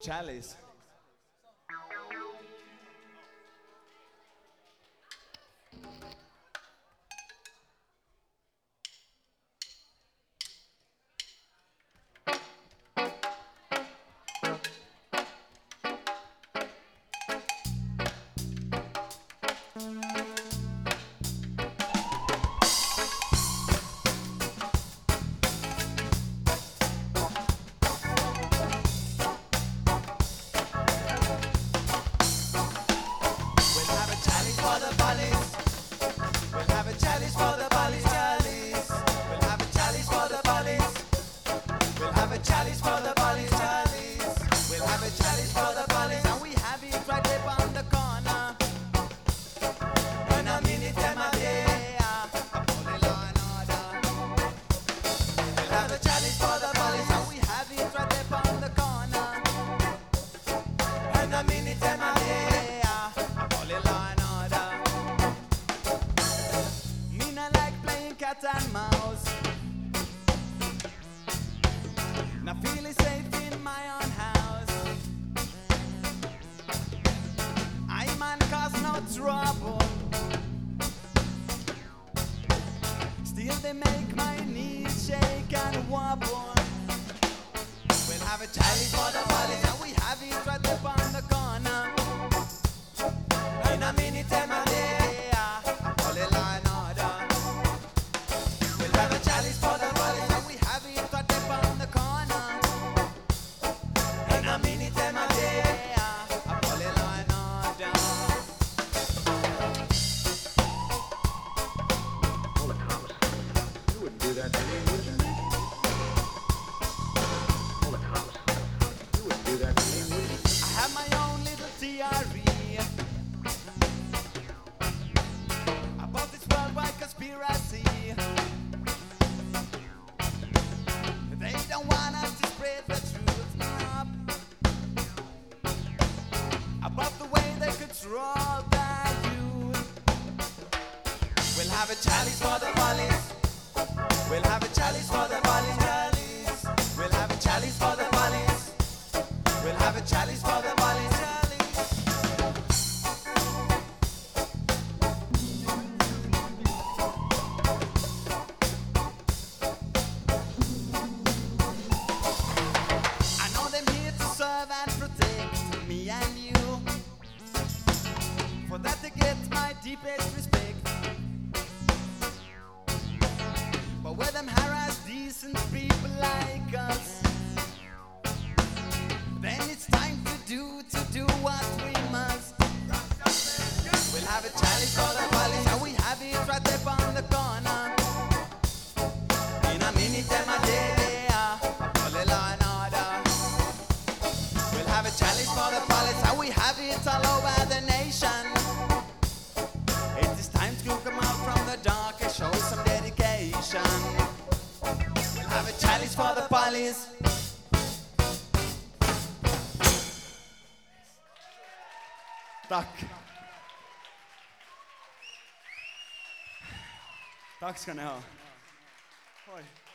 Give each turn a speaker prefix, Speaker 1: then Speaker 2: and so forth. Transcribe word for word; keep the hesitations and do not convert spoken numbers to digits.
Speaker 1: Chalice.
Speaker 2: For the bullies, we'll have a chalice for the bullies, chalice. We'll have a chalice for the bullies. We'll have a chalice for the bullies, chalice. We'll have a chalice for the bullies, and we have it right there on the corner. In a minute, them a day, a bully law and order. We'll have a chalice for the bullies, and we have it right there on the corner. In a minute, them a day, a bully law and cat and mouse. Now feeling safe in my own house. I man cause no trouble. Still they make my knees shake and wobble. We'll have a chalice for the bullies, and we have it right up on the corner. In a minute and a day, a bully line order. We'll have a chalice for the bullies, and we have it right up on the corner. In a minute and a day, a bully line order.
Speaker 3: Holy Thomas, you wouldn't do that to me, would you? Holy Thomas, you wouldn't do that to me, would you?
Speaker 2: I have my own little theory about this worldwide conspiracy. They don't want us to spread the truth now about the way they control the youth. We'll have a chalice for the bullies. We'll have a chalice for the bullies, chalice. We'll have a chalice for the bullies. We'll have a chalice for the bullies, chalice. I know them here to serve and protect me and you. For that they get my deepest respect. But where them harass decent people like us, then it's time to do, to do what we must. We'll have a chalice for the bullies, and we have it right there on the corner. In a minute, them a day, a bully law and order. We'll have a chalice for the bullies, and we have it all over the nation. It is time to come out from the dark and show some dedication. We'll have a chalice for the bullies.
Speaker 1: Tack. Tack ska ni ha. Oj.